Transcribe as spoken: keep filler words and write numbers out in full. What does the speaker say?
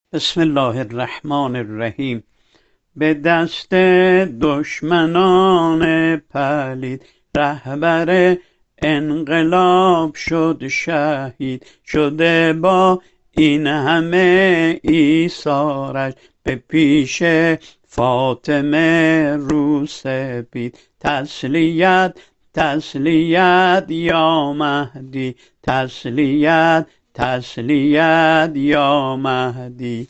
بسم الله الرحمن الرحیم. به دست دشمنان پلید رهبر انقلاب شد شهید، شده با این همه ایثارش به پیش فاطمه روسپید. تسلیت تسلیت یا مهدی، تسلیت تسلیت یا مهدی.